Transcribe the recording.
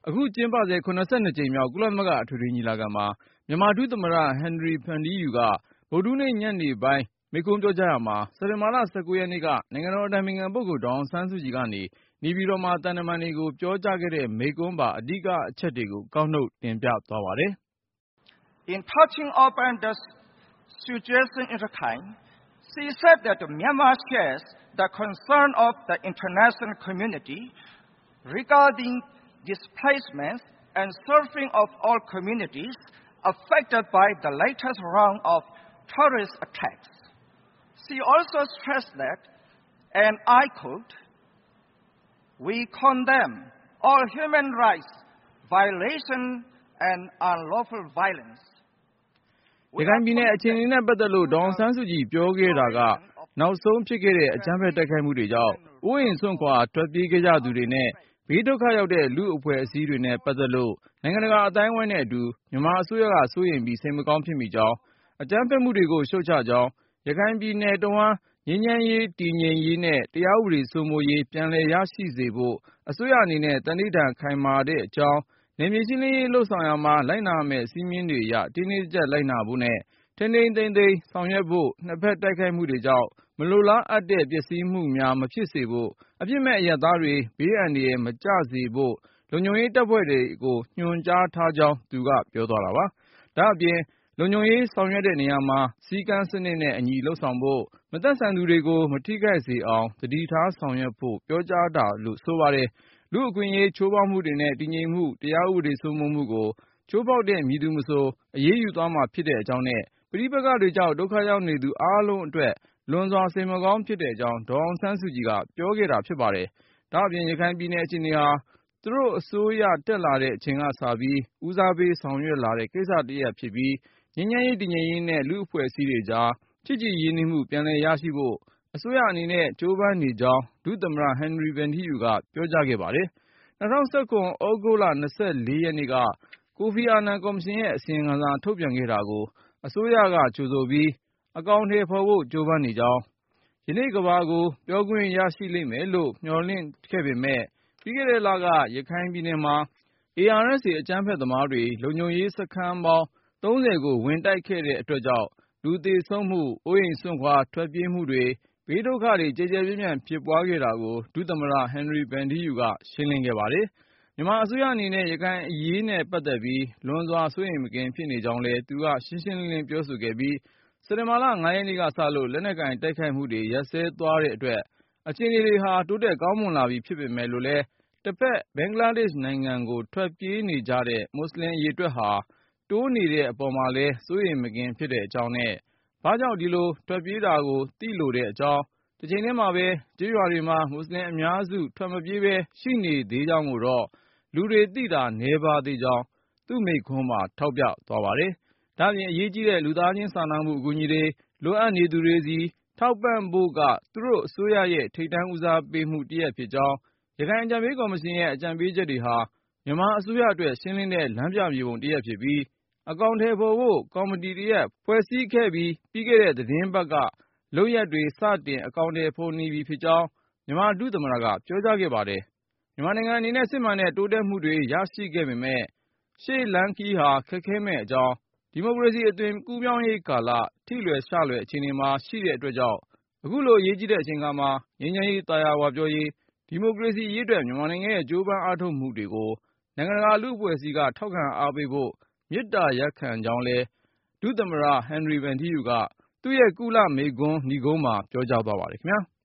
အခုကျင်းပဆဲ82ကြိမ်မြောက်ကုလသမဂ္ဂအထွေထွေညီလာခံမှာမြန်မာဒုသမ္မတဟင်နရီဖန်ဒီယူကဗုဒ္ဓဟူးနေ့ညနေပိုင်းမိန့်ခွန်းပြောကြားရာမှာစက်တင်ဘာလ19ရက်နေ့ကနိုင်ငံတော်အတိုင်ပင်ခံပုဂ္ဂိုလ်ဒေါ်အောင်ဆန်းစုကြည်ကနေနေပြည်တော်မှာသံတမန်တွေကိုပြောကြားခဲ့တဲ့မိန့်ခွန်းပါအဓိကအချက်တွေကိုကောက်နှုတ်တင်ပြသွားပါတယ်။ In touching upon the situation in Rakhine, she said that Myanmar shares the concern of the international community regarding displacements and suffering of all communities affected by the latest round of terrorist attacks. She also stressed that, and I quote, "We condemn all human rights violations and unlawful violence." ရခိုင်ပြည်နယ်အခြေအနေနဲ့ပတ်သက်လို့ဒေါ်အောင်ဆန်းစုကြည်ပြောခဲ့တာကနောက်ဆုံးဖြစ်ခဲ့တဲ့အကြမ်းဖက်တိုက်ခိုက်မှုတွေကြောင့်အိုးအိမ်စွန့်ခွာထွက်ပြေးခဲ့ကြသူတွေနဲ့ဘေးဒုက္ခရောက်တဲ့လူအဖွဲ့အစည်းတွေနဲ့ပတ်သက်လို့နိုင်ငံတကာအတိုင်းအဝိုင်းနဲ့အတူမြန်မာအစိုးရကစိုးရိမ်ပြီးစိတ်မကောင်းဖြစ်မိကြောင်းအကြမ်းဖက်မှုတွေကိုရှုတ်ချကြောင်းရခိုင်ပြည်နယ်တဝှမ်းငြိမ်းချမ်းရေးတည်ငြိမ်ရေးနဲ့တရားဥပဒေစိုးမိုးရေးပြန်လည်ရရှိစေဖို့အစိုးရအနေနဲ့တန်ဋ္ဌာန်ခိုင်မာတဲ့အကြောင်းနယ်မြေရှင်းလင်းရေးလှုပ်ဆောင်ရာမှာလိုက်နာမယ့်စည်းမျဉ်းတွေအရတင်းတင်းကျပ်လိုက်နာဖို့နဲ့ထိန်းသိမ်းသိမ်းဆောင်ရွက်ဖို့နှစ်ဖက်တိုက်ခိုက်မှုတွေကြောင့်မလိုလားအပ်တဲ့ပျက်စီးမှုများမဖြစ်စေဖို့အပြစ်မဲ့အရပ်သားတွေဘေးအန္တရာယ်မကျစေဖို့လုံခြုံရေးတပ်ဖွဲ့တွေကိုညွှန်ကြားထားကြောင်းသူကပြောသွားတာပါ။ဒါ့အပြင်လုံခြုံရေးဆောင်ရွက်တဲ့နေရာမှာစည်းကမ်းစနစ်နဲ့အညီလုပ်ဆောင်ဖို့မသက်ဆိုင်သူတွေကိုမထိခိုက်စေအောင်သတိထားဆောင်ရွက်ဖို့ပြောကြားတာလို့ဆိုပါတယ်။လူ့အခွင့်အရေးချိုးဖောက်မှုတွေနဲ့တည်ငြိမ်မှုတရားဥပဒေစိုးမိုးမှုကိုချိုးဖောက်တဲ့မည်သူမဆိုအရေးယူသွားမှာဖြစ်တဲ့အကြောင်းနဲ့ပဋိပက္ခတွေကြောင့်ဒုက္ခရောက်နေသူအားလုံးအတွက်လွန်စွာစိတ်မကောင်းဖြစ်တဲ့အကြောင်းဒေါ်အောင်ဆန်းစုကြည်ကပြောခဲ့တာဖြစ်ပါတယ်။ဒါ့အပြင်ရခိုင်ပြည်နယ်အခြေအနေဟာသူတို့အစိုးရတက်လာတဲ့အချိန်ကစပြီးဦးစားပေးဆောင်ရွက်လာတဲ့ကိစ္စတစ်ရပ်ဖြစ်ပြီးငြိမ်းချမ်းရေးတည်ငြိမ်ရေးနဲ့လူ့အဖွဲ့အစည်းတွေကြားချစ်ကြည်ရင်းနှီးမှုပြန်လည်ရရှိဖို့အစိုးရအနေနဲ့ကြိုးပမ်းနေကြောင်းဒုသမ္မတဟင်နရီဗန်ထီယူကပြောကြားခဲ့ပါတယ်။2019သြဂုတ်လ24ရက်နေ့ကကိုဖီအာနန်ကော်မရှင်ရဲ့အစီရင်ခံစာထုတ်ပြန်ခဲ့တာကိုအစိုးရကကြိုဆိုပြီးအကောင်အထည်ဖော်ဖို့ကြိုးပမ်းနေကြောင်းယနေ့ကမ္ဘာကိုပြောခွင့်ရရှိလိမ့်မယ်လို့မျှော်လင့်ခဲ့ပေမဲ့ပြီးခဲ့တဲ့လကရခိုင်ပြည်နယ်မှာ ARSA အကြမ်းဖက်သမားတွေလုံခြုံရေးစခန်းပေါင်း30ကိုဝင်တိုက်ခဲ့တဲ့အတွက်ကြောင့်လူသေဆုံးမှုအိုးအိမ်စွန့်ခွာထွက်ပြေးမှုတွေဘေးဒုက္ခတွေကျယ်ကျယ်ပြန့်ပြန့်ဖြစ်ပွားခဲ့တာကိုဒုသမ္မတဟင်နရီဗန်ထီယူကရှင်းလင်းခဲ့ပါတယ်။မြန်မာအစိုးရအနေနဲ့ရခိုင်အရေးနဲ့ပတ်သက်ပြီးလွန်စွာစိုးရိမ်မကင်းဖြစ်နေကြောင်းလည်းသူကရှင်းရှင်းလင်းလင်းပြောဆိုခဲ့ပြီးစက်တင်ဘာလ9ရက်နေ့ကစလို့လက်နက်ကိုင်တိုက်ခိုက်မှုတွေရပ်စဲသွားတဲ့အတွက်အခြေအနေတွေဟာတိုးတက်ကောင်းမွန်လာပြီဖြစ်ပေမဲ့လို့လည်းတစ်ဖက်ဘင်္ဂလားဒေ့ရှ်နိုင်ငံကိုထွက်ပြေးနေကြတဲ့မွတ်စလင်အရေအတွက်ဟာတိုးနေတဲ့အပေါ်မှာလည်းစိုးရိမ်မကင်းဖြစ်တဲ့အကြောင်းနဲ့ဘာကြောင့်ဒီလိုထွက်ပြေးတာကိုသိလိုတဲ့အကြောင်းတစ်ချိန်တည်းမှာပဲကျေးရွာတွေမှာမွတ်စလင်အများစုထွက်မပြေးပဲရှိနေသေးကြောင်းကိုတော့လူတွေသိတာနည်းပါးသေးကြောင်းသူ့မိန့်ခွန်းမှာထောက်ပြသွားပါတယ်။ဒါ့အပြင်အရေးကြီးတဲ့လူသားချင်းစာနာမှုအကူအညီတွေလိုအပ်နေသူတွေစီထောက်ပံ့ဖို့ကသူတို့အစိုးရရဲ့ထိပ်တန်းဦးစားပေးမှုတစ်ရပ်ဖြစ်ကြောင်းရခိုင်အကြံပေးကော်မရှင်ရဲ့အကြံပေးချက်တွေဟာမြန်မာအစိုးရအတွက်ရှင်းလင်းတဲ့လမ်းပြမြေပုံတစ်ရပ်ဖြစ်ပြီးအကောင်အထည်ဖော်ဖို့ကော်မတီတစ်ရပ်ဖွဲ့စည်းခဲ့ပြီးပြီးခဲ့တဲ့သတင်းပတ်ကလုပ်ရပ်တွေစတင်အကောင်အထည်ဖော်နေပြီဖြစ်ကြောင်းမြန်မာဒုသမ္မတကပြောကြားခဲ့ပါတယ်။မြန်မာနိုင်ငံအနေနဲ့စစ်မှန်တဲ့တိုးတက်မှုတွေရရှိခဲ့ပေမဲ့ရှေ့လမ်းခရီးဟာခက်ခဲမဲ့အကြောင်းဒီမိုကရေစီအသွင်ကူးပြောင်းရေးကာလထိလွယ်ရှလွယ်အခြေအနေမှာရှိတဲ့အတွက်ကြောင့်အခုလိုအရေးကြီးတဲ့အချိန်အခါမှာငြိမ်းချမ်းရေးသာယာဝပြောရေးဒီမိုကရေစီရေးအတွက်မြန်မာနိုင်ငံရဲ့ကြိုးပမ်းအားထုတ်မှုတွေကိုနိုင်ငံတကာလူ့အဖွဲ့အစည်းကထောက်ခံအားပေးဖို့မေတ္တာရပ်ခံကြောင်းလည်းဒုသမ္မတဟင်နရီဗန်ထီယူကသူ့ရဲ့ကုလမိန့်ခွန်းနိဂုံးမှာပြောကြားသွားပါတယ်ခင်ဗျာ။